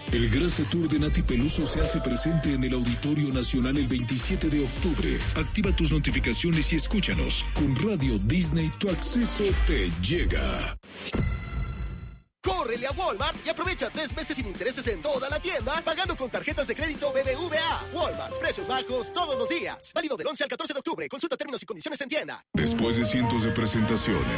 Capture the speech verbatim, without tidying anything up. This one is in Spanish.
El Grasa Tour de Nati Peluso se hace presente en el Auditorio Nacional el veintisiete de octubre. Activa tus notificaciones y escúchanos. Con Radio Disney tu acceso te llega. ¡Córrele a Walmart y aprovecha tres meses sin intereses en toda la tienda pagando con tarjetas de crédito B B V A! Walmart, precios bajos todos los días. Válido del once al catorce de octubre. Consulta términos y condiciones en tienda. Después de cientos de presentaciones,